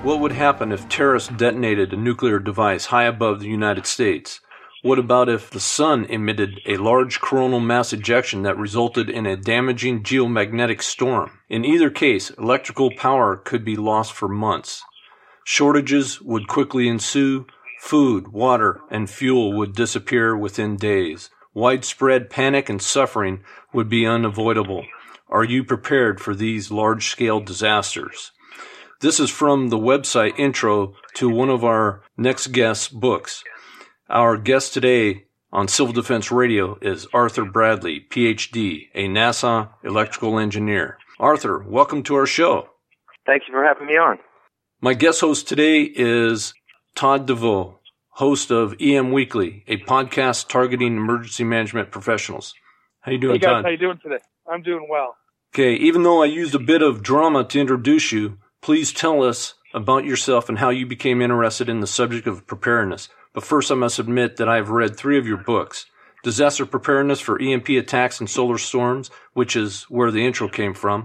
What would happen if terrorists detonated a nuclear device high above the United States? What about if the sun emitted a large coronal mass ejection that resulted in a damaging geomagnetic storm? In either case, electrical power could be lost for months. Shortages would quickly ensue. Food, water, and fuel would disappear within days. Widespread panic and suffering would be unavoidable. Are you prepared for these large-scale disasters? This is from the website intro to one of our next guest's books. Our guest today on Civil Defense Radio is Arthur Bradley, Ph.D., a NASA electrical engineer. Arthur, welcome to our show. Thank you for having me on. My guest host today is Todd DeVoe, host of EM Weekly, a podcast targeting emergency management professionals. How you doing, Hey guys, Todd? how you doing today? I'm doing well. Okay, even though I used a bit of drama to introduce you, please tell us about yourself and how you became interested in the subject of preparedness. But first, I must admit that I've read 3 of your books: Disaster Preparedness for EMP Attacks and Solar Storms, which is where the intro came from,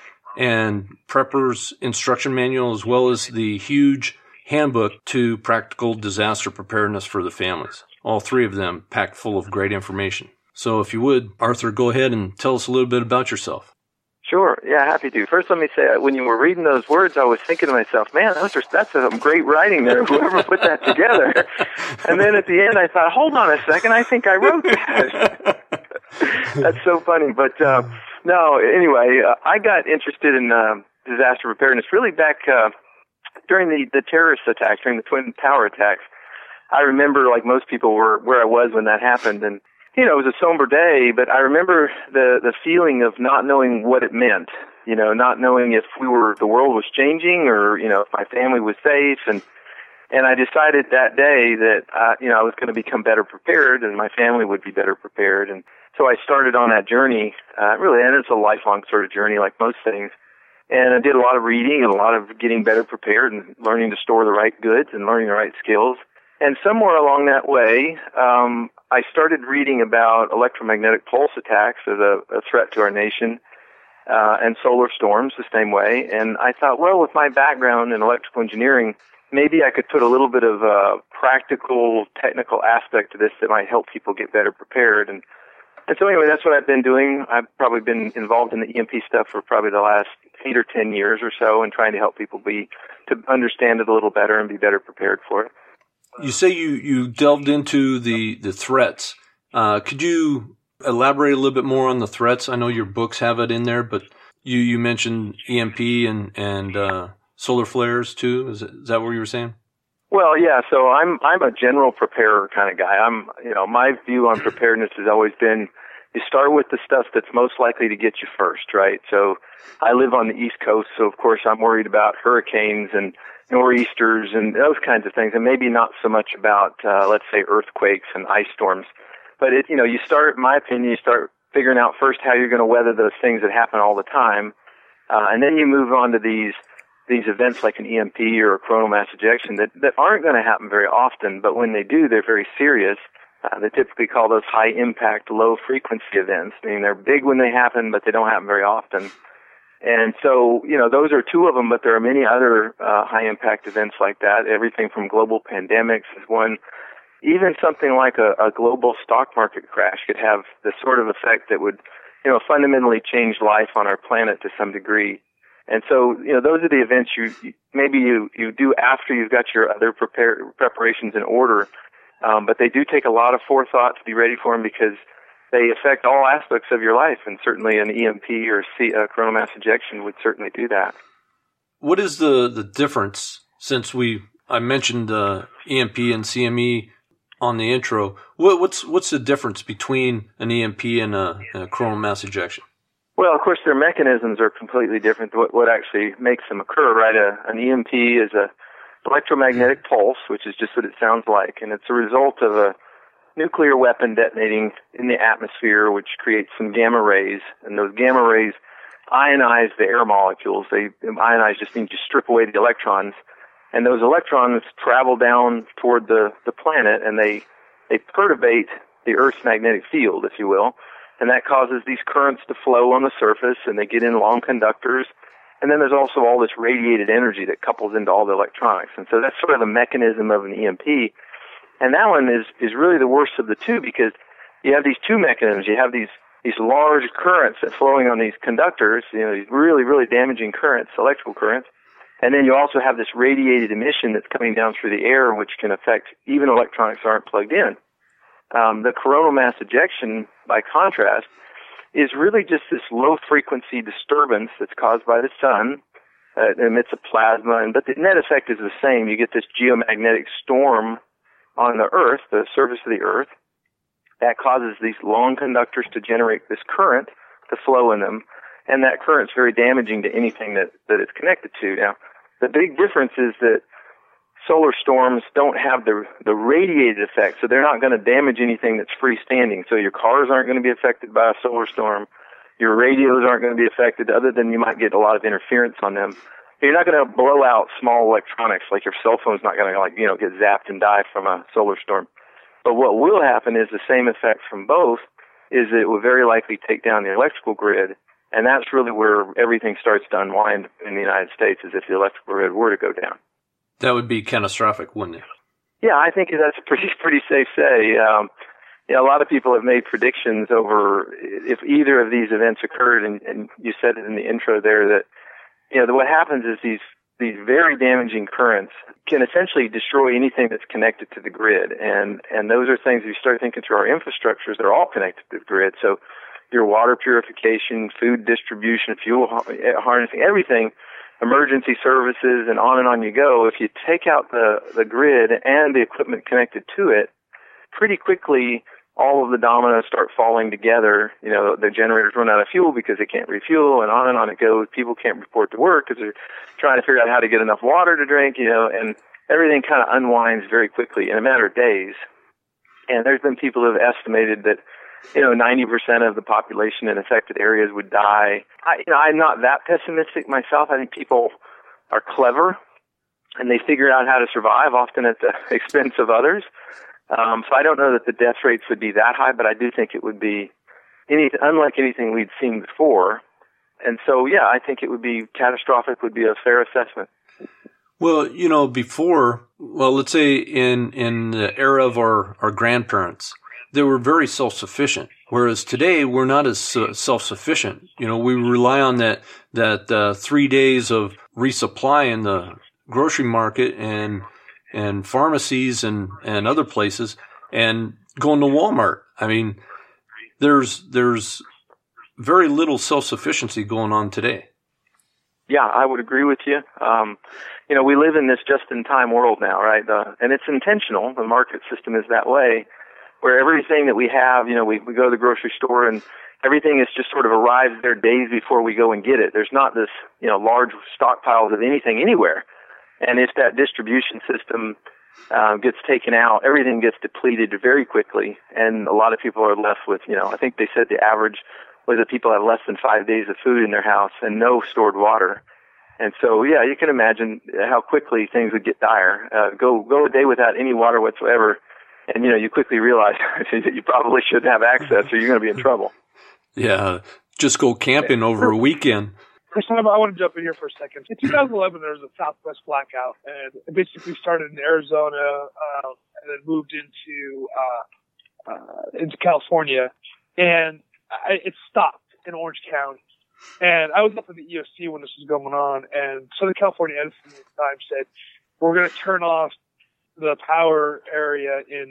and Prepper's Instruction Manual, as well as the huge Handbook to Practical Disaster Preparedness for the Families. All 3 of them packed full of great information. So if you would, Arthur, go ahead and tell us a little bit about yourself. Sure. Yeah, happy to. First, let me say, when you were reading those words, I was thinking to myself, man, that's some great writing there, whoever put that together. And then at the end, I thought, hold on a second, I think I wrote that. That's so funny. But no, anyway, I got interested in disaster preparedness really back during the terrorist attacks, during the Twin Tower attacks. I remember, like most people, where I was when that happened, and it was a somber day, but I remember the feeling of not knowing what it meant, not knowing if the world was changing or, if my family was safe. And I decided that day that, I was going to become better prepared and my family would be better prepared. And so I started on that journey, really, and it's a lifelong sort of journey like most things. And I did a lot of reading and a lot of getting better prepared and learning to store the right goods and learning the right skills. And somewhere along that way, I started reading about electromagnetic pulse attacks as a threat to our nation, and solar storms the same way. And I thought, well, with my background in electrical engineering, maybe I could put a little bit of a practical, technical aspect to this that might help people get better prepared. And so anyway, that's what I've been doing. I've probably been involved in the EMP stuff for probably the last 8 or 10 years or so, and trying to help people to understand it a little better and be better prepared for it. You say you delved into the threats. Could you elaborate a little bit more on the threats? I know your books have it in there, but you mentioned EMP and solar flares too. Is that what you were saying? Well, yeah. So I'm a general preparer kind of guy. My view on preparedness has always been you start with the stuff that's most likely to get you first, right? So I live on the East Coast, so of course I'm worried about hurricanes and nor'easters and those kinds of things, and maybe not so much about, let's say, earthquakes and ice storms. But you start, in my opinion, you start figuring out first how you're going to weather those things that happen all the time, and then you move on to these events like an EMP or a coronal mass ejection that aren't going to happen very often, but when they do, they're very serious. They typically call those high-impact, low-frequency events. I mean, they're big when they happen, but they don't happen very often. And so, those are 2 of them, but there are many other high-impact events like that. Everything from global pandemics is one. Even something like a global stock market crash could have the sort of effect that would, fundamentally change life on our planet to some degree. And so, those are the events you do after you've got your other preparations in order. But they do take a lot of forethought to be ready for them because they affect all aspects of your life, and certainly an EMP or a coronal mass ejection would certainly do that. What is the difference, since I mentioned EMP and CME on the intro, what's the difference between an EMP and a coronal mass ejection? Well, of course, their mechanisms are completely different. What actually makes them occur, right? An EMP is a electromagnetic pulse, which is just what it sounds like, and it's a result of a nuclear weapon detonating in the atmosphere, which creates some gamma rays, and those gamma rays ionize the air molecules. Ionize just means you strip away the electrons, and those electrons travel down toward the planet, and they perturbate the Earth's magnetic field, if you will, and that causes these currents to flow on the surface, and they get in long conductors, And then there's also all this radiated energy that couples into all the electronics. And so that's sort of the mechanism of an EMP. And that one is really the worst of the two, because you have these two mechanisms. You have these large currents that flowing on these conductors, these really, really damaging currents, electrical currents. And then you also have this radiated emission that's coming down through the air, which can affect even electronics that aren't plugged in. The coronal mass ejection, by contrast, is really just this low-frequency disturbance that's caused by the sun. It emits a plasma, but the net effect is the same. You get this geomagnetic storm on the Earth, the surface of the Earth, that causes these long conductors to generate this current to flow in them, and that current's very damaging to anything that it's connected to. Now, the big difference is that solar storms don't have the radiated effect, so they're not going to damage anything that's freestanding. So your cars aren't going to be affected by a solar storm. Your radios aren't going to be affected, other than you might get a lot of interference on them. You're not going to blow out small electronics, like your cell phone's not going to get zapped and die from a solar storm. But what will happen is the same effect from both, is that it will very likely take down the electrical grid, and that's really where everything starts to unwind in the United States, is if the electrical grid were to go down. That would be catastrophic, wouldn't it? Yeah, I think that's a pretty safe say. A lot of people have made predictions over if either of these events occurred, and you said it in the intro there that what happens is these very damaging currents can essentially destroy anything that's connected to the grid, and those are things, if you start thinking through our infrastructures, they're all connected to the grid. So your water purification, food distribution, fuel harnessing, everything, emergency services, and on you go. If you take out the grid and the equipment connected to it, pretty quickly all of the dominoes start falling together. The generators run out of fuel because they can't refuel, and on it goes. People can't report to work because they're trying to figure out how to get enough water to drink, and everything kind of unwinds very quickly in a matter of days. And there's been people who have estimated that 90% of the population in affected areas would die. I'm not that pessimistic myself. I think people are clever, and they figure out how to survive, often at the expense of others. So I don't know that the death rates would be that high, but I do think it would be unlike anything we'd seen before. And so, yeah, I think it would be catastrophic, would be a fair assessment. Well, let's say in the era of our grandparents, they were very self-sufficient, whereas today we're not as self-sufficient. We rely on that 3 days of resupply in the grocery market and pharmacies and other places, and going to Walmart. I mean, there's very little self-sufficiency going on today. Yeah, I would agree with you. We live in this just-in-time world now, right? And it's intentional. The market system is that way, where everything that we have, we go to the grocery store and everything is just sort of arrives there days before we go and get it. There's not this, large stockpiles of anything anywhere. And if that distribution system gets taken out, everything gets depleted very quickly, and a lot of people are left with, I think they said the average was that people have less than 5 days of food in their house and no stored water. And so, yeah, you can imagine how quickly things would get dire. Go a day without any water whatsoever, and, you quickly realize that you probably shouldn't have access or you're going to be in trouble. Yeah, just go camping over a weekend. First time, I want to jump in here for a second. In 2011, there was a Southwest blackout, and it basically started in Arizona and then moved into California, and it stopped in Orange County. And I was up in the EOC when this was going on, and Southern California Edison at the time said, we're going to turn off the power area in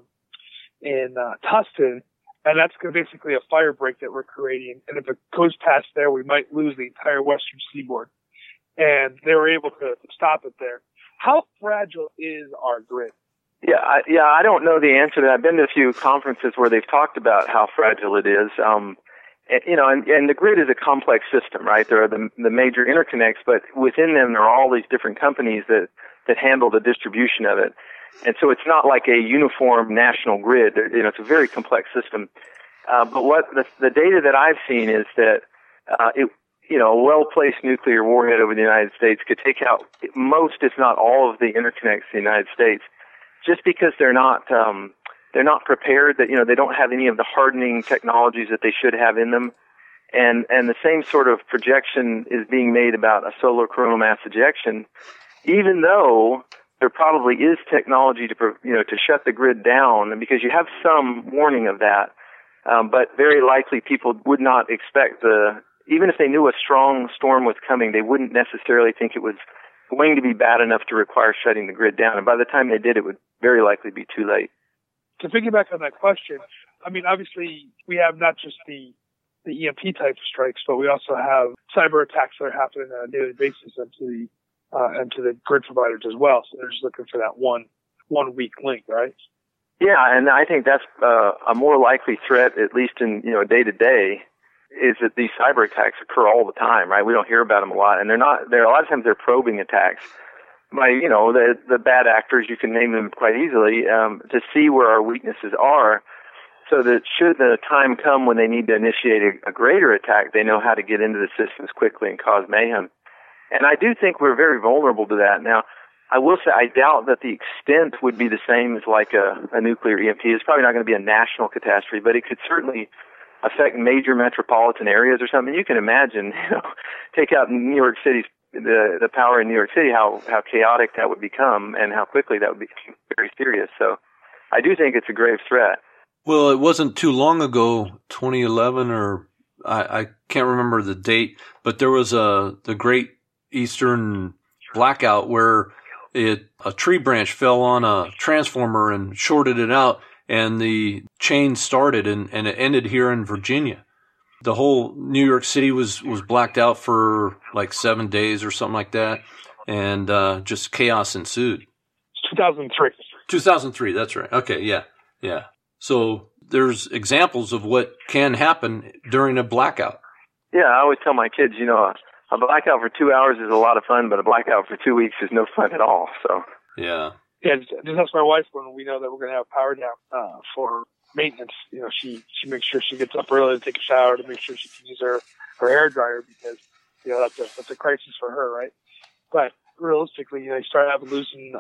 Tustin, and that's basically a fire break that we're creating. And if it goes past there, we might lose the entire western seaboard. And they were able to stop it there. How fragile is our grid? Yeah, I don't know the answer to that. I've been to a few conferences where they've talked about how fragile it is. And the grid is a complex system, right? There are the major interconnects, but within them there are all these different companies that handle the distribution of it. And so it's not like a uniform national grid. It's a very complex system. But what the data that I've seen is that a well-placed nuclear warhead over the United States could take out most, if not all, of the interconnects in the United States, just because they're not prepared. That they don't have any of the hardening technologies that they should have in them. And the same sort of projection is being made about a solar coronal mass ejection, even though there probably is technology to shut the grid down, because you have some warning of that. But very likely people would not expect even if they knew a strong storm was coming, they wouldn't necessarily think it was going to be bad enough to require shutting the grid down. And by the time they did, it would very likely be too late. To piggyback on that question, I mean, obviously we have not just the EMP type of strikes, but we also have cyber attacks that are happening on a daily basis into the grid providers as well. So they're just looking for that one weak link, right? Yeah, and I think that's a more likely threat, at least in day to day, is that these cyber attacks occur all the time, right? We don't hear about them a lot, and they're not. A lot of times they're probing attacks by the bad actors. You can name them quite easily to see where our weaknesses are, so that should the time come when they need to initiate a greater attack, they know how to get into the systems quickly and cause mayhem. And I do think we're very vulnerable to that. Now, I will say I doubt that the extent would be the same as like a nuclear EMP. It's probably not going to be a national catastrophe, but it could certainly affect major metropolitan areas or something. You can imagine, take out New York City's the power in New York City, how chaotic that would become and how quickly that would be very serious. So I do think it's a grave threat. Well, it wasn't too long ago, 2011, or I can't remember the date, but there was the Great Eastern Blackout where a tree branch fell on a transformer and shorted it out, and the chain started, and it ended here in Virginia. The whole New York City was blacked out for like 7 days or something like that, and just chaos ensued. 2003. 2003, that's right. Okay, yeah. So there's examples of what can happen during a blackout. Yeah, I always tell my kids, a blackout for 2 hours is a lot of fun, but a blackout for 2 weeks is no fun at all. So yeah. Yeah, just ask my wife when we know that we're going to have power down for maintenance. She makes sure she gets up early to take a shower to make sure she can use her hair dryer because that's a crisis for her, right? But realistically, you start losing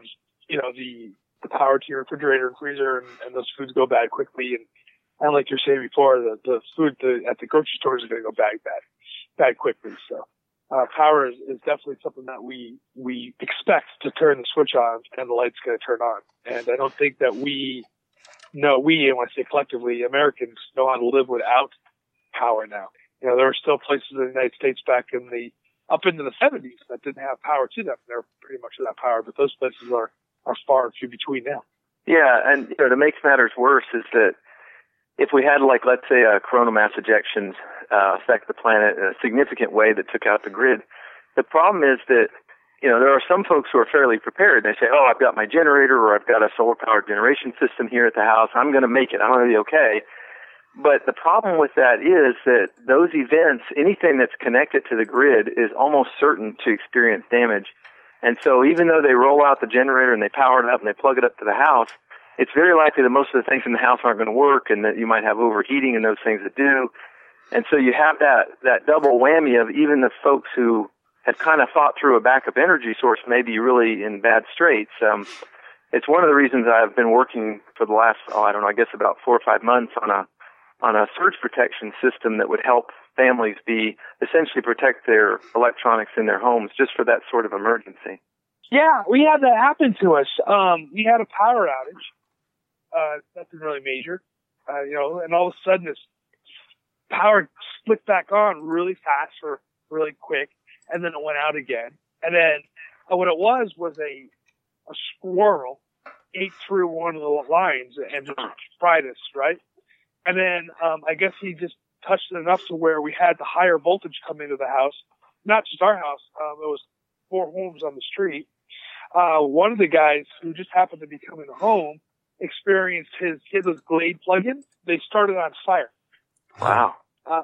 the power to your refrigerator and freezer, and those foods go bad quickly. And like you're saying before, the food at the grocery stores is going to go bad quickly. So. Power is definitely something that we expect to turn the switch on and the light's going to turn on. And I don't think that and when I say collectively, Americans know how to live without power now. There were still places in the United States back up into the 70s that didn't have power to them. They're pretty much without power, but those places are far and few between now. Yeah, and to make matters worse is that if we had, let's say, a coronal mass ejections affect the planet in a significant way that took out the grid, the problem is that, there are some folks who are fairly prepared. They say, I've got my generator or I've got a solar-powered generation system here at the house. I'm going to make it. I'm going to be okay. But the problem with that is that those events, anything that's connected to the grid, is almost certain to experience damage. And so even though they roll out the generator and they power it up and they plug it up to the house, it's very likely that most of the things in the house aren't going to work and that you might have overheating and those things that do. And so you have that double whammy of even the folks who have kind of thought through a backup energy source may be really in bad straits. It's one of the reasons I've been working for the last, about 4 or 5 months on a surge protection system that would help families essentially protect their electronics in their homes just for that sort of emergency. Yeah, we had that happen to us. We had a power outage. Nothing really major, and all of a sudden this power split back on really fast or really quick, and then it went out again. And then what it was a squirrel ate through one of the lines and just fried us, right? And then I guess he just touched it enough to where we had the higher voltage come into the house. Not just our house. It was 4 homes on the street. One of the guys who just happened to be coming home experienced his those Glade plugins. They started on fire. Wow.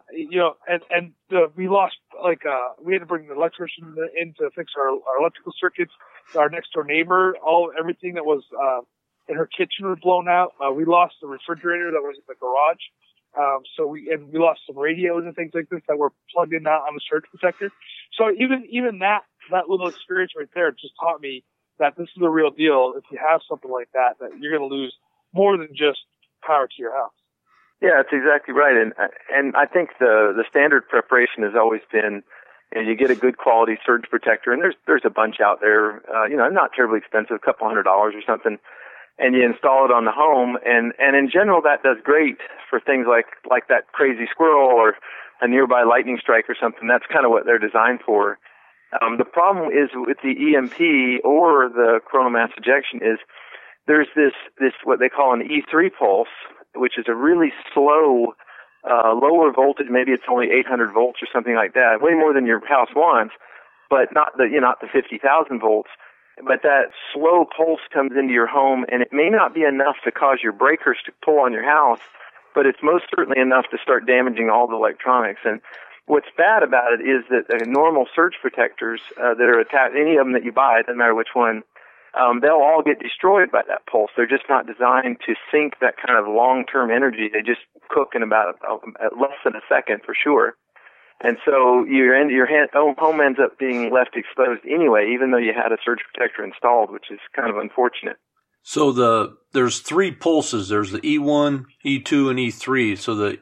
We lost, we had to bring the electrician in to fix our electrical circuits. Our next door neighbor, everything that was, in her kitchen was blown out. We lost the refrigerator that was in the garage. We lost some radios and things like this that were plugged in on the surge protector. So even that little experience right there just taught me that this is a real deal. If you have something like that you're going to lose more than just power to your house. Yeah, that's exactly right. And I think the standard preparation has always been, you get a good quality surge protector, and there's a bunch out there, not terribly expensive, a couple $100 or something, and you install it on the home, and in general that does great for things like that crazy squirrel or a nearby lightning strike or something. That's kind of what they're designed for. The problem is with the EMP or the coronal mass ejection is there's this what they call an E3 pulse, which is a really slow, lower voltage. Maybe it's only 800 volts or something like that, way more than your house wants, but not the 50,000 volts. But that slow pulse comes into your home, and it may not be enough to cause your breakers to pull on your house, but it's most certainly enough to start damaging all the electronics. And what's bad about it is that normal surge protectors that are attached, any of them that you buy, it doesn't matter which one, they'll all get destroyed by that pulse. They're just not designed to sink that kind of long-term energy. They just cook in about less than a second for sure. And so your home ends up being left exposed anyway, even though you had a surge protector installed, which is kind of unfortunate. So there's three pulses. There's the E1, E2, and E3. So the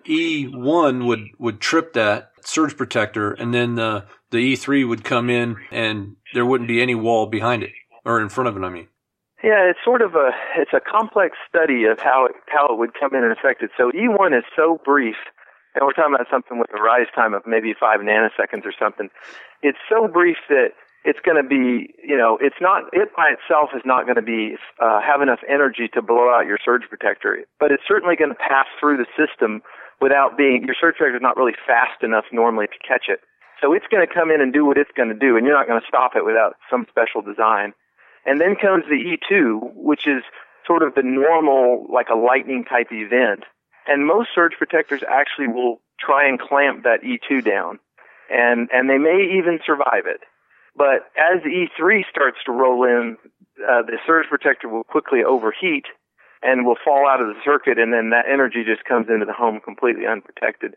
E1 would trip that surge protector, and then the E3 would come in, and there wouldn't be any wall behind it, or in front of it, I mean. Yeah, it's sort of a complex study of how it would come in and affect it. So E1 is so brief, and we're talking about something with a rise time of maybe 5 nanoseconds or something. It's so brief that it's going to be, it by itself is not going to be have enough energy to blow out your surge protector, but it's certainly going to pass through the system without being, your surge protector is not really fast enough normally to catch it. So it's going to come in and do what it's going to do, and you're not going to stop it without some special design. And then comes the E2, which is sort of the normal, like a lightning type event. And most surge protectors actually will try and clamp that E2 down, and they may even survive it. But as E3 starts to roll in, the surge protector will quickly overheat and will fall out of the circuit, and then that energy just comes into the home completely unprotected.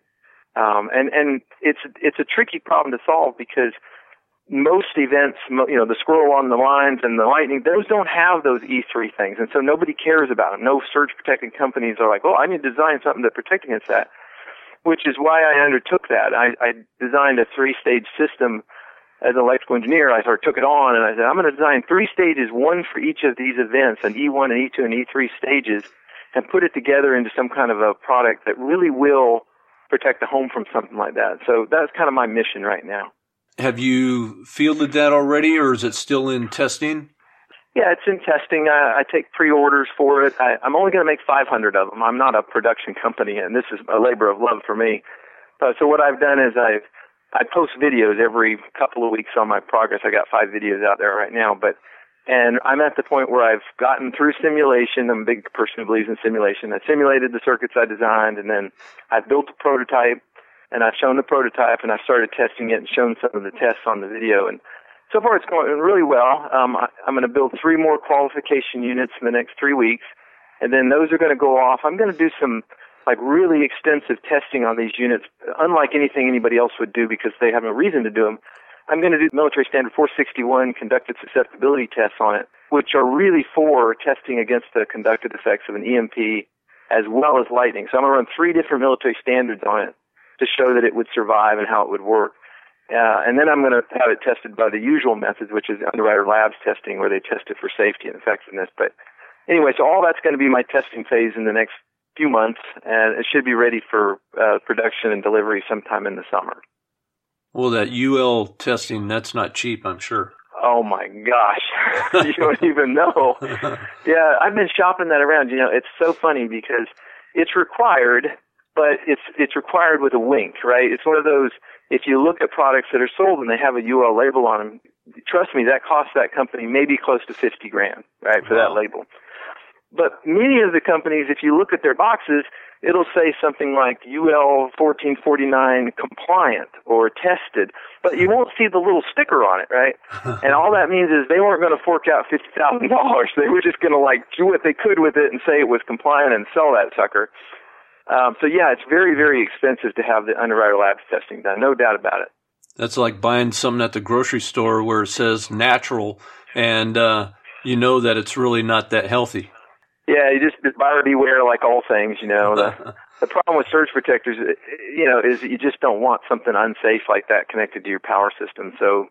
And it's a tricky problem to solve because most events, the squirrel on the lines and the lightning, those don't have those E3 things, and so nobody cares about them. No surge protecting companies are like, I need to design something to protect against that, which is why I undertook that. I designed a 3-stage system as an electrical engineer. I sort of took it on, and I said, I'm going to design 3 stages, one for each of these events, an E1, an E2, and E3 stages, and put it together into some kind of a product that really will protect the home from something like that. So that's kind of my mission right now. Have you fielded that already, or is it still in testing? Yeah, it's in testing. I take pre-orders for it. I'm only going to make 500 of them. I'm not a production company, and this is a labor of love for me. So what I've done is I post videos every couple of weeks on my progress. I got 5 videos out there right now, and I'm at the point where I've gotten through simulation. I'm a big person who believes in simulation. I simulated the circuits I designed, and then I've built a prototype, and I've shown the prototype, and I've started testing it and shown some of the tests on the video. And so far it's going really well. I'm going to build 3 more qualification units in the next 3 weeks, and then those are going to go off. I'm going to do some really extensive testing on these units, unlike anything anybody else would do because they have no reason to do them. I'm going to do military standard 461 conductive susceptibility tests on it, which are really for testing against the conductive effects of an EMP as well as lightning. So I'm going to run 3 different military standards on it to show that it would survive and how it would work. And then I'm going to have it tested by the usual methods, which is Underwriter Labs testing, where they test it for safety and effectiveness. But anyway, so all that's going to be my testing phase in the next few months, and it should be ready for production and delivery sometime in the summer. Well, that UL testing, that's not cheap, I'm sure. Oh my gosh, you don't even know. Yeah, I've been shopping that around. It's so funny because it's required, but it's required with a wink, right? It's one of those, if you look at products that are sold and they have a UL label on them, trust me, that costs that company maybe close to $50,000, right, for that label. But many of the companies, if you look at their boxes, it'll say something like UL 1449 compliant or tested, but you won't see the little sticker on it, right? And all that means is they weren't going to fork out $50,000. They were just going to do what they could with it and say it was compliant and sell that sucker. So yeah, it's very, very expensive to have the Underwriter Labs testing done, no doubt about it. That's like buying something at the grocery store where it says natural and you know that it's really not that healthy. Yeah, you just buyer beware, like all things. The problem with surge protectors, is that you just don't want something unsafe like that connected to your power system. So,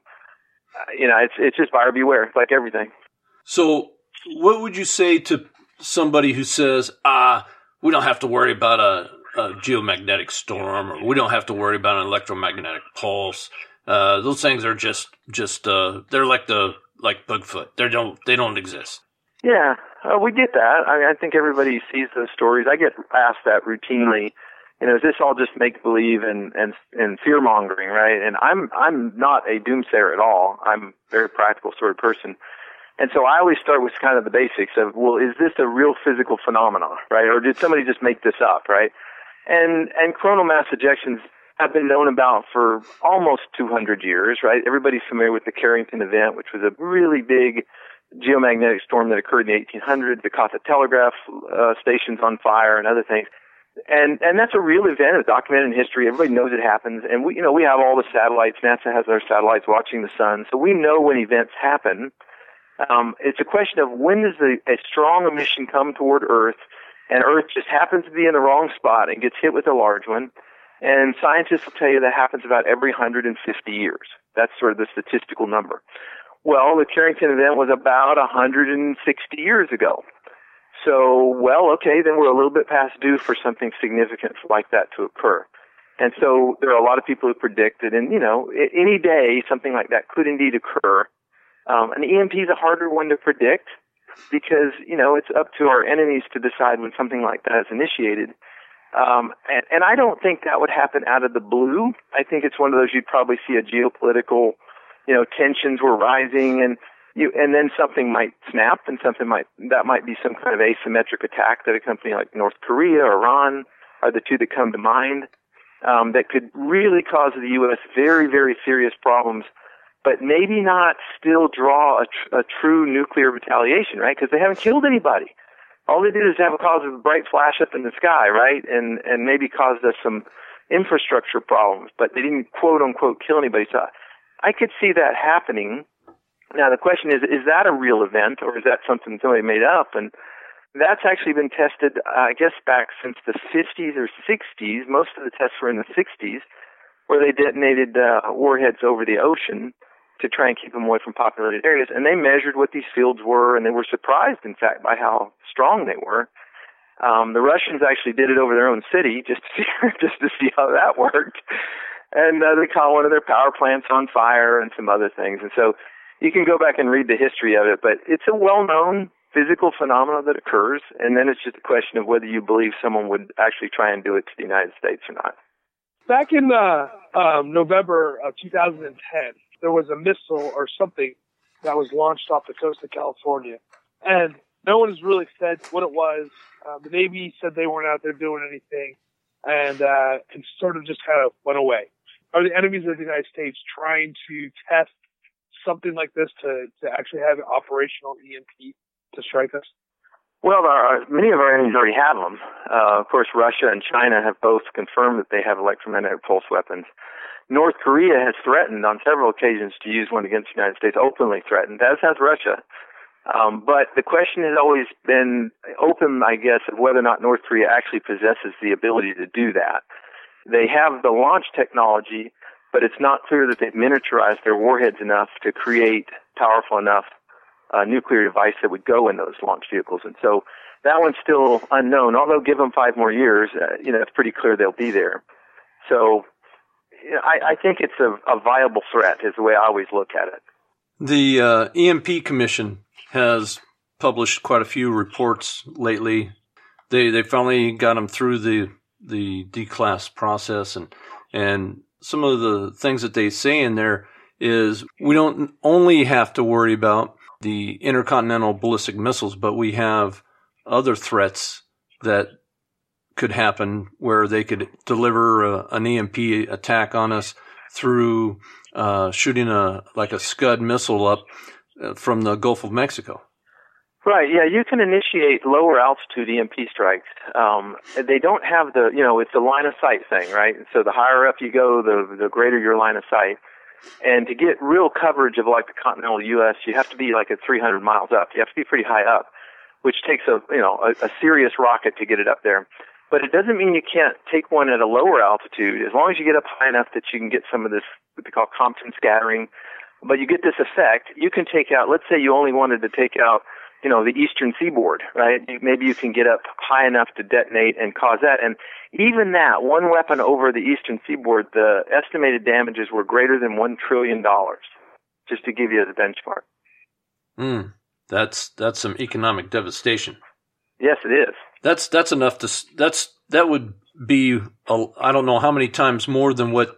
it's just buyer beware, like everything. So, what would you say to somebody who says, we don't have to worry about a geomagnetic storm, or we don't have to worry about an electromagnetic pulse? Those things are just they're like Bigfoot. They don't exist. Yeah, we get that. I think everybody sees those stories. I get asked that routinely. Is this all just make believe and fear mongering, right? And I'm not a doomsayer at all. I'm a very practical sort of person. And so I always start with kind of the basics of, well, is this a real physical phenomenon, right? Or did somebody just make this up, right? And coronal mass ejections have been known about for almost 200 years, right? Everybody's familiar with the Carrington event, which was a really big geomagnetic storm that occurred in the 1800s, that caught the telegraph stations on fire and other things. And that's a real event. It's documented in history. Everybody knows it happens. And we have all the satellites. NASA has their satellites watching the sun. So we know when events happen. It's a question of when does a strong emission come toward Earth, and Earth just happens to be in the wrong spot and gets hit with a large one. And scientists will tell you that happens about every 150 years. That's sort of the statistical number. Well, the Carrington event was about 160 years ago. So, okay, then we're a little bit past due for something significant like that to occur. And so there are a lot of people who predict that any day something like that could indeed occur. An EMP is a harder one to predict because, it's up to our enemies to decide when something like that is initiated. And I don't think that would happen out of the blue. I think it's one of those you'd probably see a geopolitical, tensions were rising and then something might snap and that might be some kind of asymmetric attack that a company like North Korea or Iran are the two that come to mind, that could really cause the U.S. very, very serious problems, but maybe not still draw a true nuclear retaliation, right? Because they haven't killed anybody. All they did is have a cause of a bright flash up in the sky, right? And maybe caused us some infrastructure problems, but they didn't quote unquote kill anybody. So I could see that happening. Now the question is that a real event or is that something somebody made up? And that's actually been tested, I guess, back since the 50s or 60s. Most of the tests were in the 60s, where they detonated warheads over the ocean to try and keep them away from populated areas. And they measured what these fields were, and they were surprised, in fact, by how strong they were. The Russians actually did it over their own city just to see how that worked. And they caught one of their power plants on fire and some other things. And so you can go back and read the history of it, but it's a well-known physical phenomenon that occurs, and then it's just a question of whether you believe someone would actually try and do it to the United States or not. Back in November of 2010, there was a missile or something that was launched off the coast of California, and no one has really said what it was. The Navy said they weren't out there doing anything, and it sort of just kind of went away. Are the enemies of the United States trying to test something like this to actually have an operational EMP to strike us? Well, many of our enemies already have them. Of course, Russia and China have both confirmed that they have electromagnetic pulse weapons. North Korea has threatened on several occasions to use one against the United States, openly threatened, as has Russia. But the question has always been open, I guess, of whether or not North Korea actually possesses the ability to do that. They have the launch technology, but it's not clear that they've miniaturized their warheads enough to create powerful enough nuclear device that would go in those launch vehicles. And so that one's still unknown. Although give them 5 more years, it's pretty clear they'll be there. So I think it's a viable threat is the way I always look at it. The EMP Commission has published quite a few reports lately. They finally got them through the D-class process, and some of the things that they say in there is we don't only have to worry about the intercontinental ballistic missiles, but we have other threats that could happen where they could deliver an EMP attack on us through shooting a Scud missile up from the Gulf of Mexico. Right, yeah, you can initiate lower altitude EMP strikes. They don't have it's a line of sight thing, right? So the higher up you go, the greater your line of sight. And to get real coverage of like the continental U.S., you have to be like at 300 miles up. You have to be pretty high up. which takes a serious rocket to get it up there. But it doesn't mean you can't take one at a lower altitude, as long as you get up high enough that you can get some of this, what they call Compton scattering. But you get this effect. You can take out, let's say you only wanted to take out, the eastern seaboard, right? Maybe you can get up high enough to detonate and cause that. And even that, one weapon over the eastern seaboard, the estimated damages were greater than $1 trillion, just to give you the benchmark. That's some economic devastation. Yes, it is. That's enough that would be, I don't know how many times more than what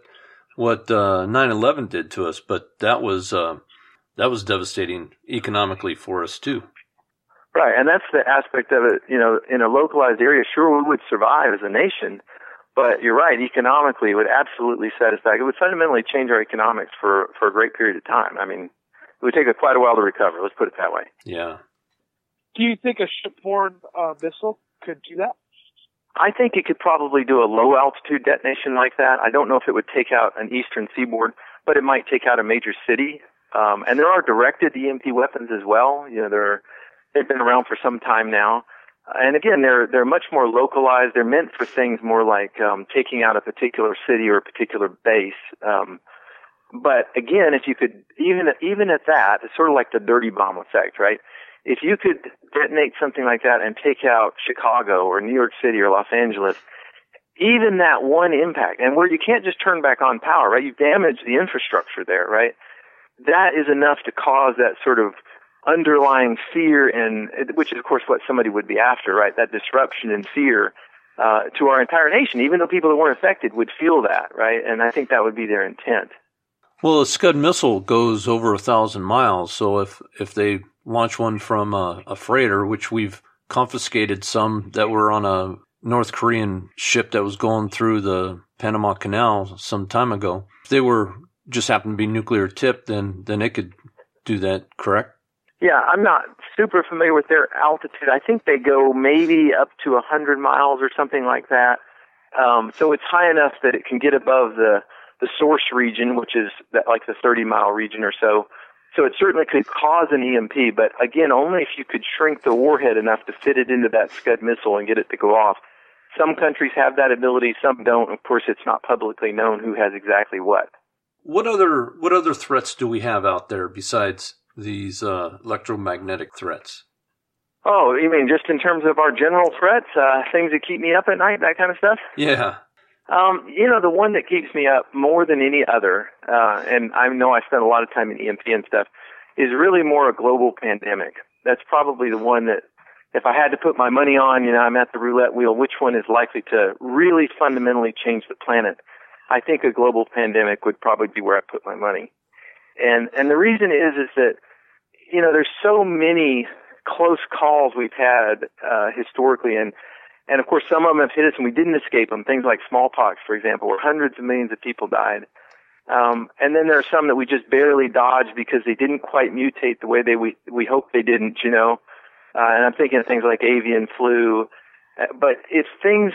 9/11 did to us, but that was devastating economically for us too. Right, and that's the aspect of it, in a localized area, sure, we would survive as a nation, but you're right, economically, it would absolutely set us back. It would fundamentally change our economics for a great period of time. I mean, it would take quite a while to recover, let's put it that way. Yeah. Do you think a shipborne missile could do that? I think it could probably do a low-altitude detonation like that. I don't know if it would take out an eastern seaboard, but it might take out a major city. And there are directed EMP weapons as well. They've been around for some time now. And again, they're much more localized. They're meant for things more like taking out a particular city or a particular base. But again, if you could, even at that, it's sort of like the dirty bomb effect, right? If you could detonate something like that and take out Chicago or New York City or Los Angeles, even that one impact, and where you can't just turn back on power, right? You've damaged the infrastructure there, right? That is enough to cause that sort of underlying fear, and which is, of course, what somebody would be after, right? That disruption and fear to our entire nation. Even though people that weren't affected would feel that, right? And I think that would be their intent. Well, a Scud missile goes over 1,000 miles, so if they launch one from a freighter, which we've confiscated some that were on a North Korean ship that was going through the Panama Canal some time ago, if they were just happened to be nuclear tipped, then it could do that, correct? Yeah, I'm not super familiar with their altitude. I think they go maybe up to 100 miles or something like that. So it's high enough that it can get above the source region, which is like the 30-mile region or so. So it certainly could cause an EMP, but again, only if you could shrink the warhead enough to fit it into that Scud missile and get it to go off. Some countries have that ability, some don't. Of course, it's not publicly known who has exactly what. What other threats do we have out there besides these electromagnetic threats? Oh, you mean just in terms of our general threats, things that keep me up at night, that kind of stuff? Yeah. The one that keeps me up more than any other, and I know I spend a lot of time in EMP and stuff, is really more a global pandemic. That's probably the one that, if I had to put my money on, I'm at the roulette wheel, which one is likely to really fundamentally change the planet. I think a global pandemic would probably be where I put my money. And the reason is that, there's so many close calls we've had, historically, and of course some of them have hit us and we didn't escape them. Things like smallpox, for example, where hundreds of millions of people died. And then there are some that we just barely dodged because they didn't quite mutate the way we hoped they didn't, and I'm thinking of things like avian flu. But if things,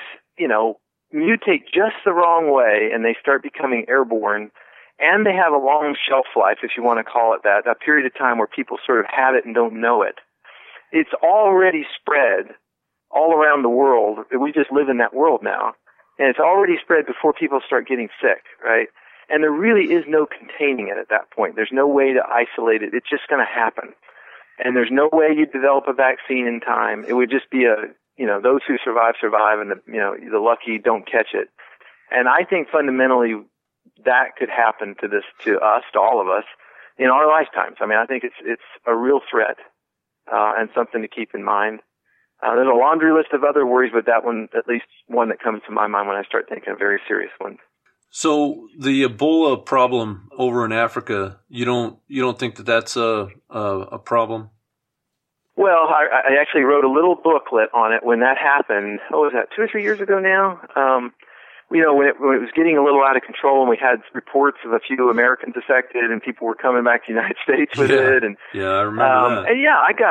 mutate just the wrong way and they start becoming airborne, and they have a long shelf life, if you want to call it that, a period of time where people sort of have it and don't know it, it's already spread all around the world. We just live in that world now. And it's already spread before people start getting sick, right? And there really is no containing it at that point. There's no way to isolate it. It's just going to happen. And there's no way you develop a vaccine in time. It would just be those who survive, and the lucky don't catch it. And I think fundamentally that could happen to us, to all of us, in our lifetimes. I mean, I think it's a real threat, and something to keep in mind. There's a laundry list of other worries, but that one, at least one that comes to my mind when I start thinking of very serious ones. So the Ebola problem over in Africa, you don't think that that's a problem? Well, I actually wrote a little booklet on it when that happened. What was that, 2 or 3 years ago now? When it was getting a little out of control, and we had reports of a few Americans affected, and people were coming back to the United States with it. And I remember that. And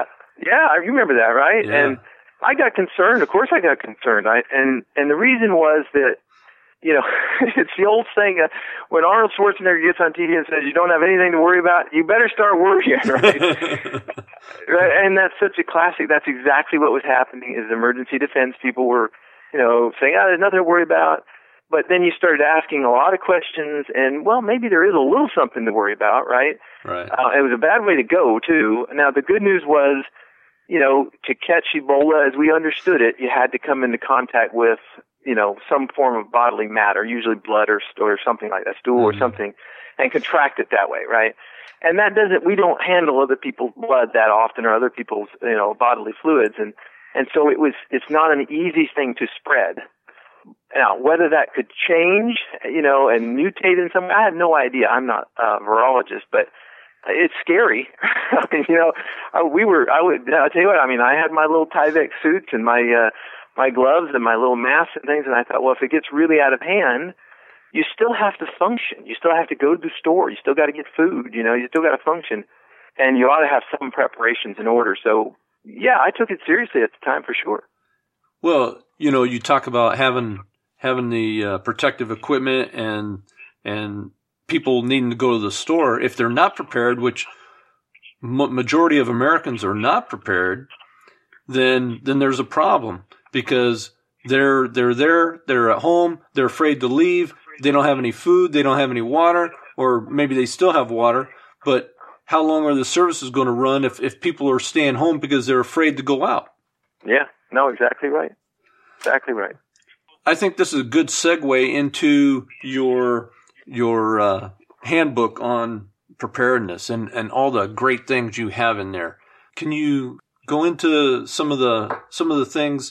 I remember that, right? Yeah. And I got concerned. Of course, I got concerned. And the reason was that you know, it's the old saying, when Arnold Schwarzenegger gets on TV and says, you don't have anything to worry about, you better start worrying, right? Right? And that's such a classic. That's exactly what was happening is emergency defense people were, you know, saying, there's nothing to worry about. But then you started asking a lot of questions, and, well, maybe there is a little something to worry about, right? Right. It was a bad way to go, too. Now, the good news was, you know, to catch Ebola as we understood it, you had to come into contact with, you know, some form of bodily matter, usually blood or something like that, stool or something, and contract it that way, right? And that doesn't, we don't handle other people's blood that often or other people's, you know, bodily fluids. And so it's not an easy thing to spread. Now, whether that could change, you know, and mutate in some way, I have no idea. I'm not a virologist, but it's scary. I mean, you know, I'll tell you what, I mean, I had my little Tyvek suits and my gloves and my little masks and things, and I thought, well, if it gets really out of hand, you still have to function. You still have to go to the store. You still got to get food. You know, you still got to function, and you ought to have some preparations in order. So, yeah, I took it seriously at the time for sure. Well, you know, you talk about having the protective equipment and people needing to go to the store. If they're not prepared, which majority of Americans are not prepared, then there's a problem. Because they're there, they're at home, they're afraid to leave, they don't have any food, they don't have any water, or maybe they still have water, but how long are the services going to run if people are staying home because they're afraid to go out? Yeah, no, exactly right. Exactly right. I think this is a good segue into your handbook on preparedness and all the great things you have in there. Can you go into some of the things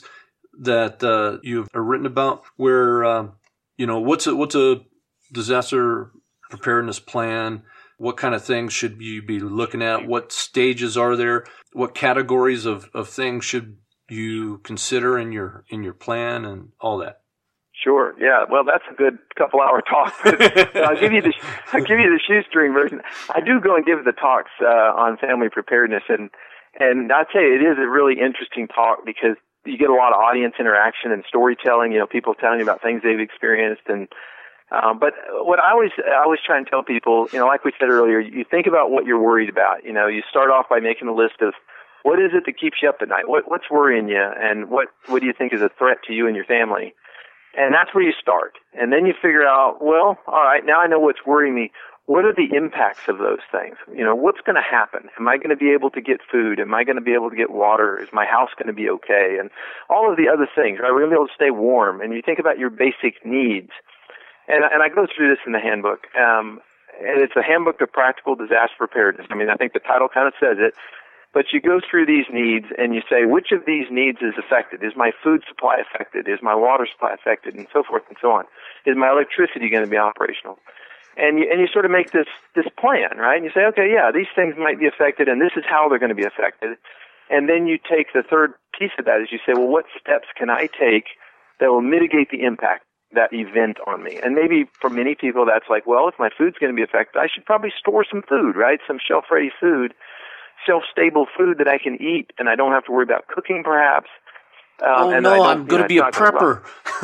that you've written about where, you know, what's a disaster preparedness plan? What kind of things should you be looking at? What stages are there? What categories of things should you consider in your plan and all that? Sure. Yeah. Well, that's a good couple-hour talk. I'll give you the shoestring version. I do go and give the talks on family preparedness, and I'll tell you, it is a really interesting talk because you get a lot of audience interaction and storytelling, you know, people telling you about things they've experienced. And, but what I always try and tell people, you know, like we said earlier, you think about what you're worried about. You know, you start off by making a list of what is it that keeps you up at night? What's worrying you? And what do you think is a threat to you and your family? And that's where you start. And then you figure out, well, all right, now I know what's worrying me. What are the impacts of those things? You know, what's going to happen? Am I going to be able to get food? Am I going to be able to get water? Is my house going to be okay? And all of the other things, right? We're going to be able to stay warm. And you think about your basic needs. And I go through this in the handbook. And it's a handbook of practical disaster preparedness. I mean, I think the title kind of says it. But you go through these needs and you say, which of these needs is affected? Is my food supply affected? Is my water supply affected? And so forth and so on. Is my electricity going to be operational? And you sort of make this plan, right? And you say, okay, yeah, these things might be affected, and this is how they're going to be affected. And then you take the third piece of that is you say, well, what steps can I take that will mitigate the impact that event on me? And maybe for many people that's like, well, if my food's going to be affected, I should probably store some food, right? Some shelf-ready food, shelf-stable food that I can eat, and I don't have to worry about cooking perhaps. I'm going to be a prepper.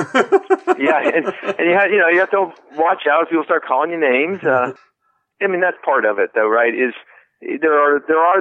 Yeah, and you have to watch out if people start calling you names. I mean, that's part of it, though, right? Is there are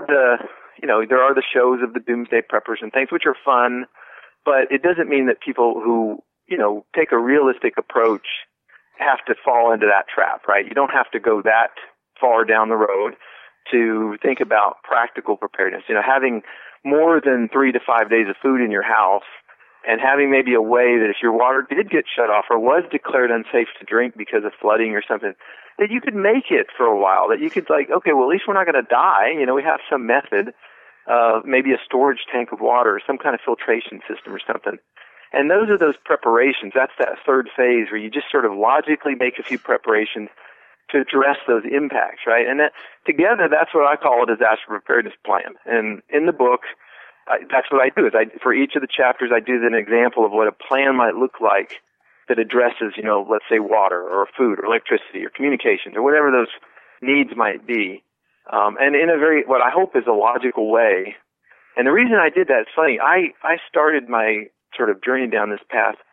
the shows of the doomsday preppers and things which are fun, but it doesn't mean that people who take a realistic approach have to fall into that trap, right? You don't have to go that far down the road to think about practical preparedness. You know, having more than 3 to 5 days of food in your house and having maybe a way that if your water did get shut off or was declared unsafe to drink because of flooding or something, that you could make it for a while, that you could okay, well, at least we're not going to die. You know, we have some method, maybe a storage tank of water or some kind of filtration system or something. And those are those preparations. That's that third phase where you just sort of logically make a few preparations to address those impacts, right? And that together, that's what I call a disaster preparedness plan. And in the book, that's what I do. For each of the chapters, I do an example of what a plan might look like that addresses, let's say water or food or electricity or communications or whatever those needs might be. And in a what I hope is a logical way. And the reason I did that, it's funny, I started my sort of journey down this path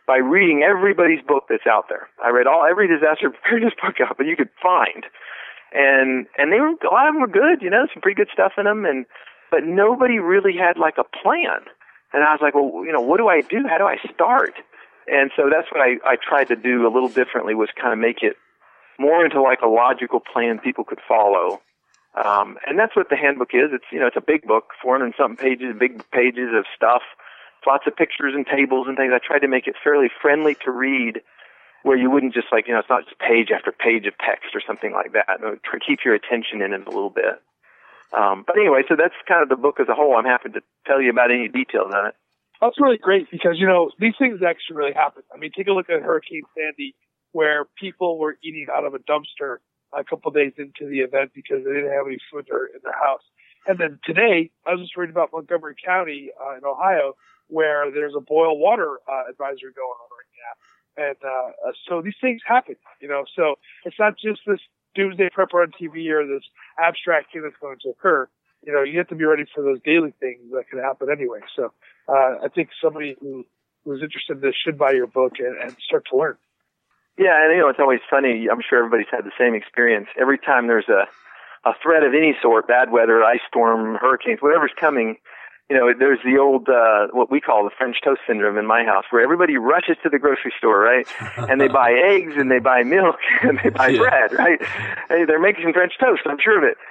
by reading everybody's book that's out there. I read every disaster preparedness book out that you could find. And they were, a lot of them were good, some pretty good stuff in them, but nobody really had like a plan. And I was like, well, what do I do? How do I start? And so that's what I tried to do a little differently, was kind of make it more into like a logical plan people could follow. And that's what the handbook is. It's a big book, 400 and something pages, big pages of stuff, lots of pictures and tables and things. I tried to make it fairly friendly to read, where you wouldn't just like, it's not just page after page of text or something like that. Keep your attention in it a little bit. But anyway, so that's kind of the book as a whole. I'm happy to tell you about any details on it. That's really great because, these things actually really happen. I mean, take a look at Hurricane Sandy, where people were eating out of a dumpster a couple of days into the event because they didn't have any food in their house. And then today, I was just reading about Montgomery County in Ohio, where there's a boil water advisory going on right now. And so these things happen, So it's not just this doomsday prepper on TV or this abstract thing that's going to occur. You have to be ready for those daily things that can happen anyway. So I think somebody who's interested in this should buy your book and start to learn. Yeah, and it's always funny. I'm sure everybody's had the same experience. Every time there's a threat of any sort, bad weather, ice storm, hurricanes, whatever's coming, there's the old, what we call the French toast syndrome in my house, where everybody rushes to the grocery store, right? And they buy eggs and they buy milk and they buy bread, right? Hey, they're making French toast, I'm sure of it.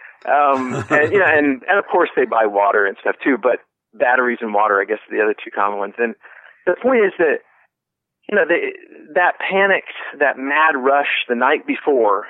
And of course they buy water and stuff too, but batteries and water, I guess, are the other two common ones. And the point is that, that panic, that mad rush the night before,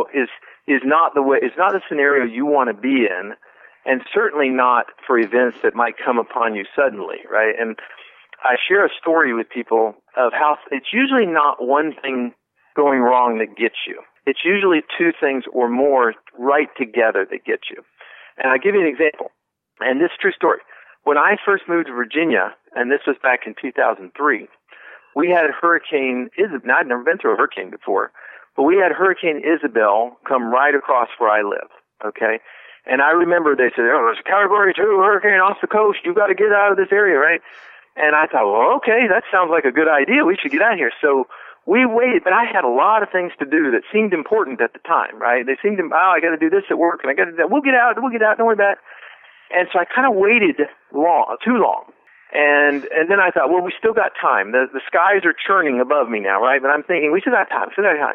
is not the scenario you want to be in. And certainly not for events that might come upon you suddenly, right? And I share a story with people of how it's usually not one thing going wrong that gets you. It's usually two things or more right together that get you. And I'll give you an example. And this is a true story. When I first moved to Virginia, and this was back in 2003, we had Hurricane Isabel. Now, I'd never been through a hurricane before, but we had Hurricane Isabel come right across where I live, okay? And I remember they said, there's a Category 2 hurricane off the coast. You've got to get out of this area, right? And I thought, well, okay, that sounds like a good idea. We should get out of here. So we waited, but I had a lot of things to do that seemed important at the time, right? They seemed, I got to do this at work, and I got to do that. We'll get out, don't worry about it. And so I kind of waited too long. And then I thought, well, we still got time. The skies are churning above me now, right? But I'm thinking, we still got time.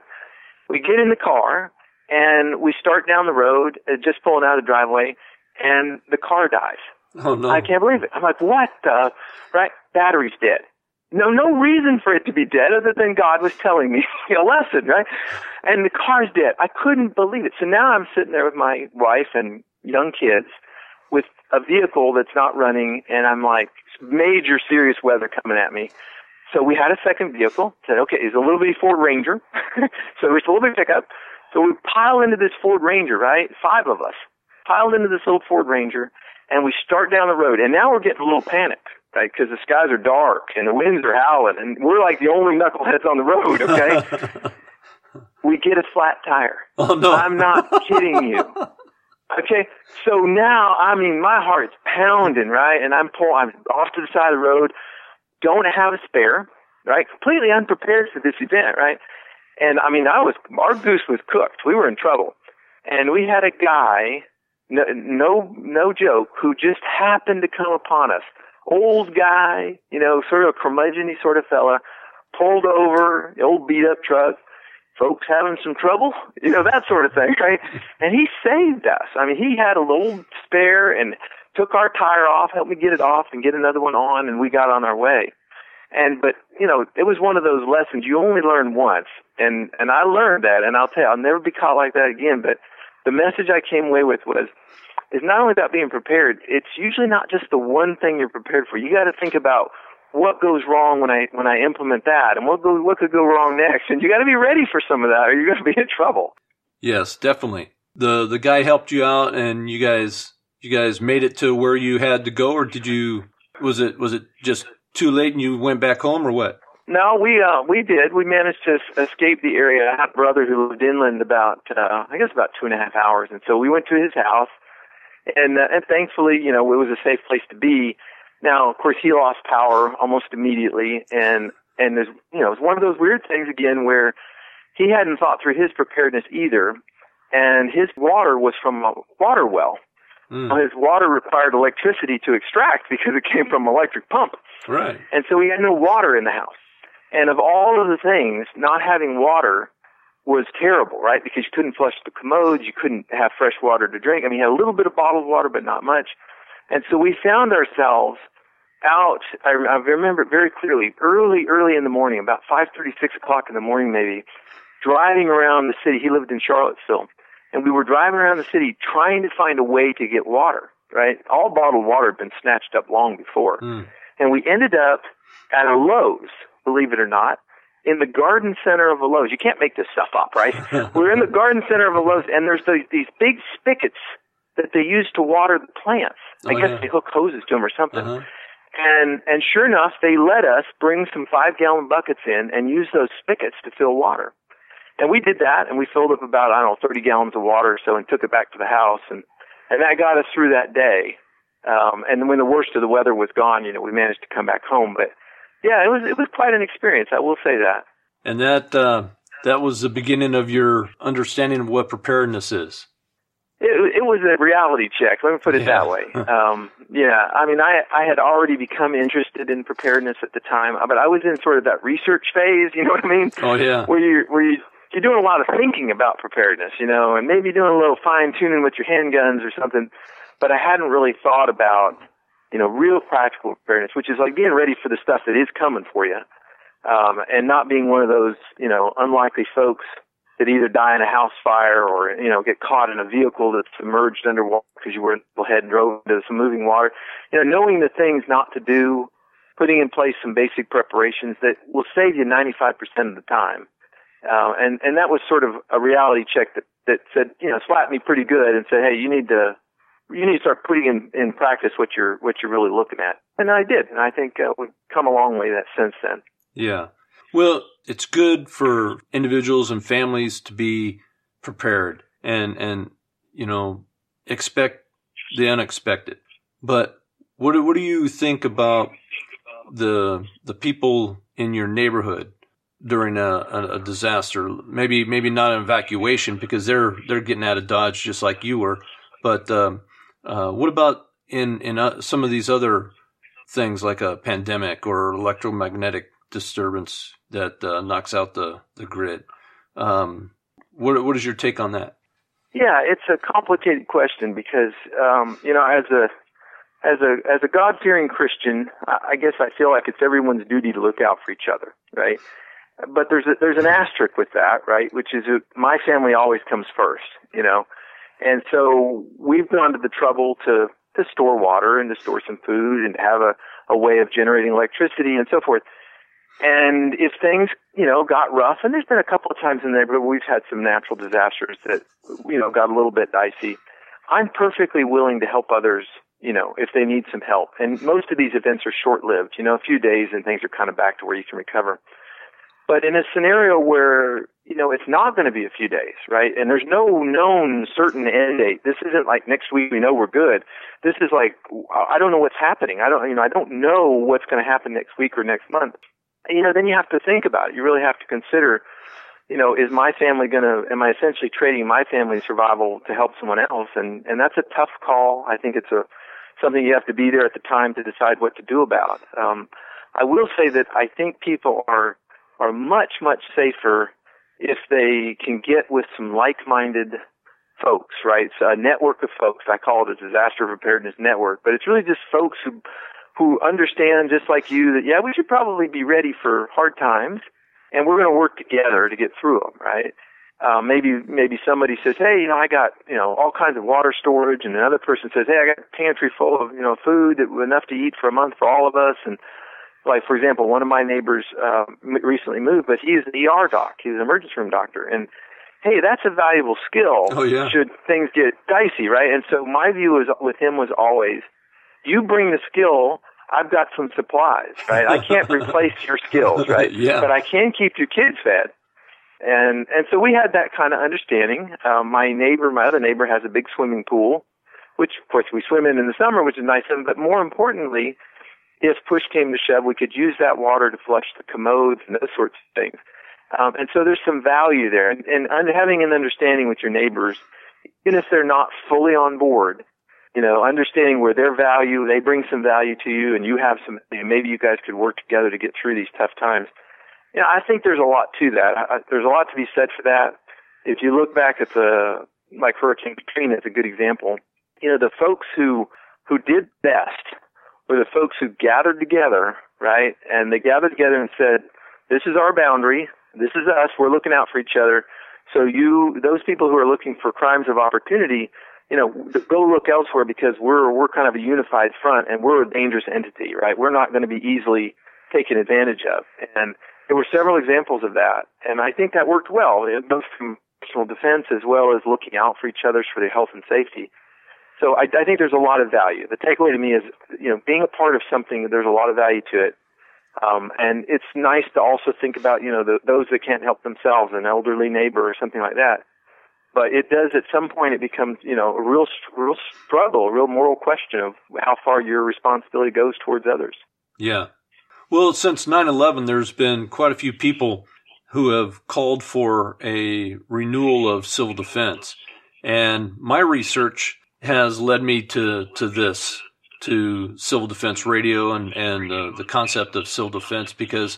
We get in the car, and we start down the road, just pulling out of the driveway, and the car dies. Oh, no. I can't believe it. I'm like, what the? Right? Battery's dead. No reason for it to be dead other than God was telling me a lesson, right? And the car's dead. I couldn't believe it. So now I'm sitting there with my wife and young kids with a vehicle that's not running, and I'm like, major serious weather coming at me. So we had a second vehicle. Said, okay, it's a little bitty Ford Ranger. So it's a little bit pickup. So we pile into this Ford Ranger, right? 5 of us piled into this little Ford Ranger, and we start down the road. And now we're getting a little panicked, right? Because the skies are dark and the winds are howling, and we're like the only knuckleheads on the road, okay? We get a flat tire. Oh, no. I'm not kidding you. Okay, so now, my heart's pounding, right? And I'm off to the side of the road, don't have a spare, right? Completely unprepared for this event, right? And our goose was cooked. We were in trouble. And we had a guy, no joke, who just happened to come upon us. Old guy, sort of a curmudgeon-y sort of fella, pulled over, old beat-up truck, folks having some trouble, that sort of thing, right? And he saved us. He had a little spare and took our tire off, helped me get it off and get another one on, and we got on our way. But it was one of those lessons you only learn once. And I learned that, and I'll tell you, I'll never be caught like that again. But the message I came away with is not only about being prepared, it's usually not just the one thing you're prepared for. You got to think about what goes wrong when I implement that, and what could go wrong next. And you got to be ready for some of that, or you're going to be in trouble. Yes, definitely. The guy helped you out, and you guys made it to where you had to go, or was it just too late and you went back home, or what? No, we did. We managed to escape the area. I had a brother who lived inland about 2.5 hours, and so we went to his house, and thankfully, it was a safe place to be. Now, of course, he lost power almost immediately, and there's, it's one of those weird things again where he hadn't thought through his preparedness either, and his water was from a water well. His water required electricity to extract because it came from an electric pump. Right. And so he had no water in the house. And of all of the things, not having water was terrible, right? Because you couldn't flush the commodes, you couldn't have fresh water to drink. I mean, he had a little bit of bottled water, but not much. And so we found ourselves out, I remember it very clearly, early in the morning, about 5:30, 6 o'clock in the morning maybe, driving around the city. He lived in Charlottesville. And we were driving around the city trying to find a way to get water, right? All bottled water had been snatched up long before. And we ended up at a Lowe's, believe it or not, in the garden center of a Lowe's. You can't make this stuff up, right? We're in the garden center of a Lowe's, and there's these big spigots that they use to water the plants. I guess they hook hoses to them or something. And sure enough, they let us bring some 5-gallon buckets in and use those spigots to fill water. And we did that, and we filled up about, 30 gallons of water or so and took it back to the house. And that got us through that day. And when the worst of the weather was gone, we managed to come back home. But yeah, it was quite an experience. I will say that. And that was the beginning of your understanding of what preparedness is. It was a reality check. Let me put it that way. I had already become interested in preparedness at the time, but I was in sort of that research phase. You know what I mean? Oh yeah. Where you're doing a lot of thinking about preparedness, and maybe doing a little fine tuning with your handguns or something. But I hadn't really thought about, real practical preparedness, which is like being ready for the stuff that is coming for you, and not being one of those, unlikely folks that either die in a house fire or, get caught in a vehicle that's submerged underwater because you were ahead and drove into some moving water. Knowing the things not to do, putting in place some basic preparations that will save you 95% of the time. And that was sort of a reality check that said, slapped me pretty good and said, hey, you need to start putting in practice what you're really looking at. And I did. And I think we've come a long way since then. Yeah. Well, it's good for individuals and families to be prepared and expect the unexpected. But what do you think about the people in your neighborhood during a disaster? Maybe not an evacuation because they're getting out of Dodge just like you were. But what about in some of these other things like a pandemic or electromagnetic disturbance that knocks out the grid? What is your take on that? Yeah, it's a complicated question because as a God-fearing Christian, I guess I feel like it's everyone's duty to look out for each other, right? But there's an asterisk with that, right? Which is my family always comes first, and so we've gone to the trouble to store water and to store some food and have a way of generating electricity and so forth. And if things, got rough, and there's been a couple of times in there, but we've had some natural disasters that, got a little bit dicey. I'm perfectly willing to help others, if they need some help. And most of these events are short-lived, a few days and things are kind of back to where you can recover. But in a scenario where, it's not going to be a few days, right? And there's no known certain end date. This isn't like next week we know we're good. This is like, I don't know what's happening. I don't know what's going to happen next week or next month. Then you have to think about it. You really have to consider, is my family am I essentially trading my family's survival to help someone else? And that's a tough call. I think it's something you have to be there at the time to decide what to do about. I will say that I think people are much, much safer if they can get with some like-minded folks, right? So a network of folks. I call it a disaster preparedness network, but it's really just folks who understand just like you that, yeah, we should probably be ready for hard times and we're going to work together to get through them, right? Maybe somebody says, hey, I got, all kinds of water storage, and another person says, hey, I got a pantry full of, food that enough to eat for a month for all of us. And like, for example, one of my neighbors, recently moved, but he's an ER doc. He's an emergency room doctor. And hey, that's a valuable skill. Oh, yeah. Should things get dicey, right? And so my view with him was always, you bring the skill, I've got some supplies, right? I can't replace your skills, right? Yeah. But I can keep your kids fed. And so we had that kind of understanding. My other neighbor has a big swimming pool, which of course we swim in the summer, which is nice. But more importantly, if push came to shove, we could use that water to flush the commodes and those sorts of things. And so there's some value there. And having an understanding with your neighbors, even if they're not fully on board, understanding where their value, they bring some value to you and you have some, maybe you guys could work together to get through these tough times. I think there's a lot to that. There's a lot to be said for that. If you look back at like Hurricane Katrina is a good example. The folks who did best were the folks who gathered together, right? And they gathered together and said, this is our boundary. This is us. We're looking out for each other. So those people who are looking for crimes of opportunity, go look elsewhere because we're kind of a unified front and we're a dangerous entity, right? We're not going to be easily taken advantage of. And there were several examples of that. And I think that worked well, both from personal defense as well as looking out for each other for their health and safety. So I think there's a lot of value. The takeaway to me is, being a part of something, there's a lot of value to it. And it's nice to also think about, those that can't help themselves, an elderly neighbor or something like that. But it does, at some point, it becomes, a real struggle, a real moral question of how far your responsibility goes towards others. Yeah. Well, since 9/11, there's been quite a few people who have called for a renewal of civil defense. And my research has led me to this, to Civil Defense Radio and the concept of civil defense, because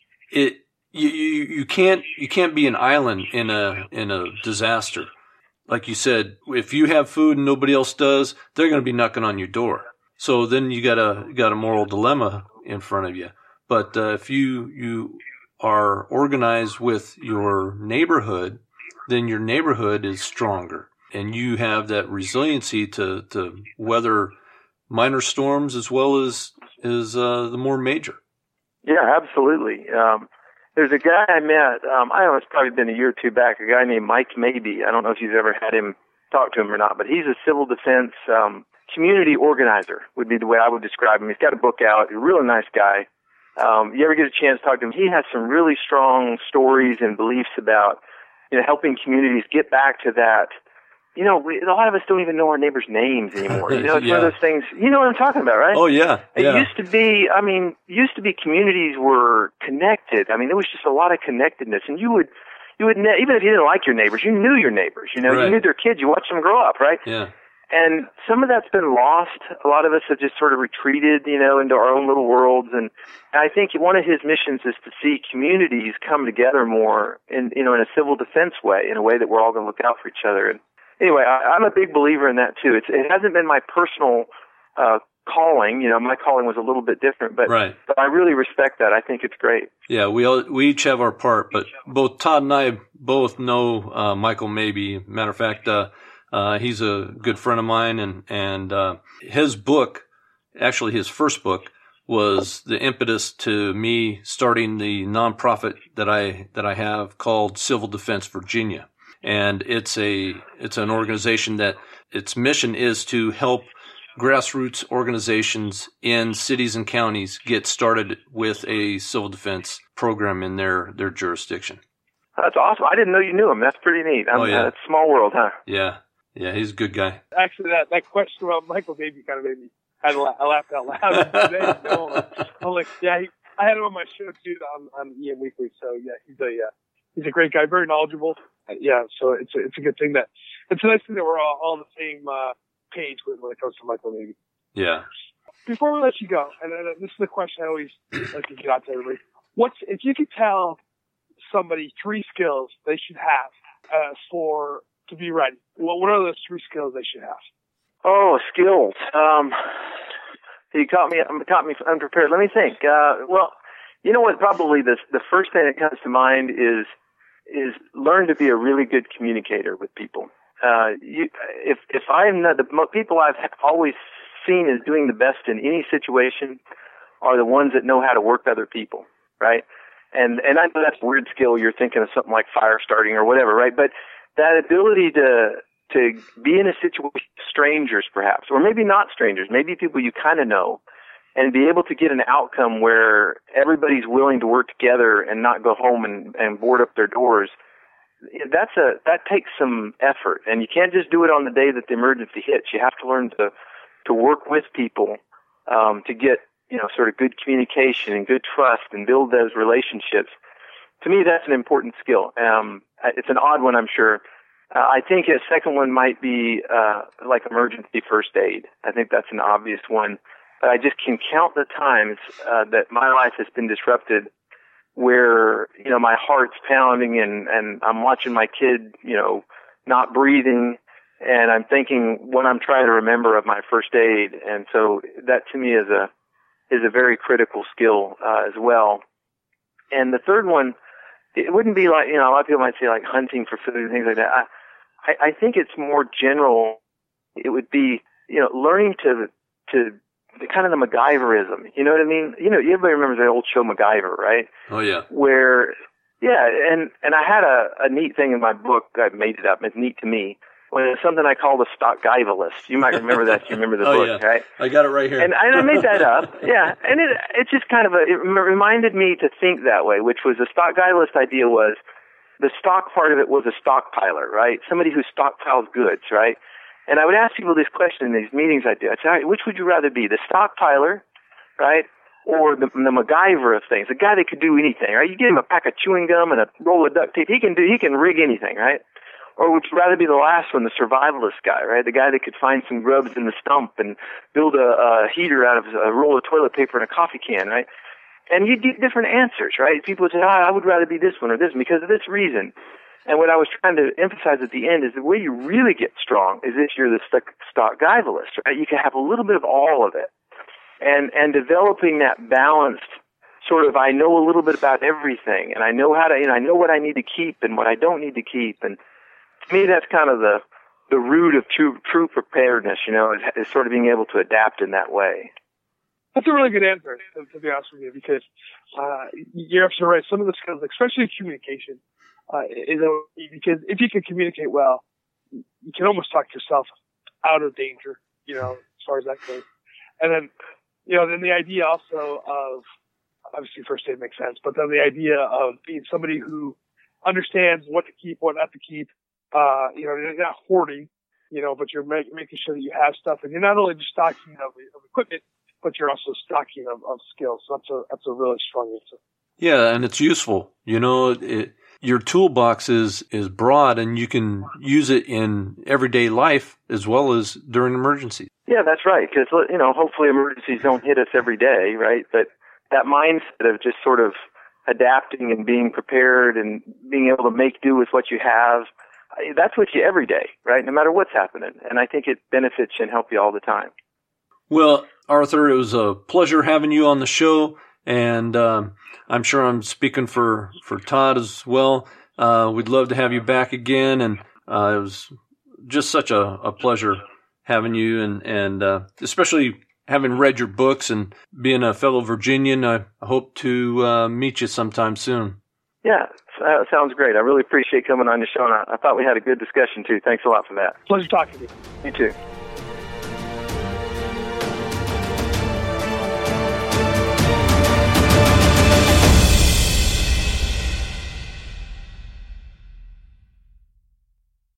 you can't be an island in a disaster. Like you said, if you have food and nobody else does, they're going to be knocking on your door. So then you got a moral dilemma in front of you. But if you are organized with your neighborhood, then your neighborhood is stronger, and you have that resiliency to weather minor storms as well as the more major. Yeah, absolutely. There's a guy I met, I don't know, it's probably been a year or two back, a guy named Mike Mabee. I don't know if you've ever had him talk to him or not, but he's a civil defense community organizer would be the way I would describe him. He's got a book out, a really nice guy. You ever get a chance to talk to him, he has some really strong stories and beliefs about, helping communities get back to that. A lot of us don't even know our neighbors' names anymore. It's one of those things, you know what I'm talking about, right? Oh, yeah. It used to be communities were connected. I mean, there was just a lot of connectedness. And you would even if you didn't like your neighbors, you knew your neighbors. Right. You knew their kids. You watched them grow up, right? Yeah. And some of that's been lost. A lot of us have just sort of retreated, into our own little worlds. And I think one of his missions is to see communities come together more in a civil defense way, in a way that we're all going to look out for each other. And anyway, I'm a big believer in that too. It hasn't been my personal calling. My calling was a little bit different, but right. But I really respect that. I think it's great. Yeah, we each have our part, but both Todd and I both know Michael Mabee. Matter of fact, he's a good friend of mine, and his book, actually his first book, was the impetus to me starting the nonprofit that I have called Civil Defense Virginia. And it's an organization that its mission is to help grassroots organizations in cities and counties get started with a civil defense program in their jurisdiction. That's awesome. I didn't know you knew him. That's pretty neat. It's a small world, huh? Yeah. Yeah, he's a good guy. Actually, that question about Michael Mabee kind of made me, I laughed out loud today. I'm like, yeah, I had him on my show too on EM Weekly. So yeah, he's a great guy, very knowledgeable. Yeah, so it's a good thing it's a nice thing that we're all on the same page when it comes to Michael Mabee. Yeah. Before we let you go, and this is the question I always like to get out to everybody. If you could tell somebody 3 skills they should have to be ready, what are those 3 skills they should have? Oh, skills. You caught me unprepared. Let me think. Well, you know what? Probably the first thing that comes to mind is learn to be a really good communicator with people. If I'm not, the people I've always seen as doing the best in any situation are the ones that know how to work other people, right? And I know that's a weird skill. You're thinking of something like fire starting or whatever, right? But that ability to be in a situation with strangers, perhaps, or maybe not strangers, maybe people you kind of know, and be able to get an outcome where everybody's willing to work together and not go home and board up their doors. That takes some effort, and you can't just do it on the day that the emergency hits. You have to learn to work with people to get sort of good communication and good trust and build those relationships. To me, that's an important skill. It's an odd one, I'm sure. I think a second one might be like emergency first aid. I think that's an obvious one. But I just can count the times that my life has been disrupted where, my heart's pounding and I'm watching my kid, not breathing, and I'm thinking what I'm trying to remember of my first aid. And so that to me is a very critical skill as well. And the third one, it wouldn't be like, a lot of people might say like hunting for food and things like that. I think it's more general. It would be, learning to kind of the MacGyverism. You know what I mean? Everybody remembers the old show MacGyver, right? Oh yeah. And I had a neat thing in my book. I made it up. It's neat to me. When it's something I call the Stockguyvelist. You might remember that. You remember the book, yeah. Right? I got it right here. And I made that up. Yeah. And it's just kind of it reminded me to think that way, which was the Stockguyvelist idea was the stock part of it was a stockpiler, right? Somebody who stockpiles goods, right? And I would ask people this question in these meetings I do. I'd say, all right, which would you rather be, the stockpiler, right, or the MacGyver of things, the guy that could do anything, right? You give him a pack of chewing gum and a roll of duct tape, he can rig anything, right? Or would you rather be the last one, the survivalist guy, right? The guy that could find some grubs in the stump and build a heater out of a roll of toilet paper and a coffee can, right? And you get different answers, right? People would say, I would rather be this one or this one because of this reason. And what I was trying to emphasize at the end is the way you really get strong is if you're the Stockguyvelist, right? You can have a little bit of all of it. And developing that balanced sort of, I know a little bit about everything, and I know how to, I know what I need to keep and what I don't need to keep. And to me, that's kind of the root of true preparedness, is sort of being able to adapt in that way. That's a really good answer, to be honest with you, because you're absolutely right. Some of the skills, especially communication, because if you can communicate well, you can almost talk yourself out of danger, as far as that goes. And then, then the idea also of, obviously first aid makes sense, but then the idea of being somebody who understands what to keep, what not to keep, you're not hoarding, but you're making sure that you have stuff, and you're not only just stocking of equipment, but you're also stocking of skills. So that's a really strong answer. Yeah, and it's useful. Your toolbox is broad, and you can use it in everyday life as well as during emergencies. Yeah, that's right. Because hopefully emergencies don't hit us every day, right? But that mindset of just sort of adapting and being prepared and being able to make do with what you have, that's what you every day, right? No matter what's happening. And I think it benefits and helps you all the time. Well, Arthur, it was a pleasure having you on the show, and I'm sure I'm speaking for Todd as well. We'd love to have you back again, and it was just such a pleasure having you, and especially having read your books and being a fellow Virginian. I hope to meet you sometime soon. Yeah, sounds great. I really appreciate coming on your show, and I thought we had a good discussion, too. Thanks a lot for that. Pleasure talking to you. You too.